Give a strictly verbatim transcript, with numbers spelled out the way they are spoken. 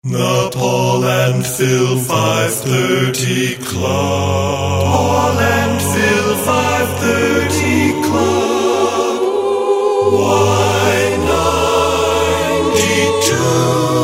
The Paul and Phil five thirty Club. Paul and Phil five thirty Club. Y ninety-two.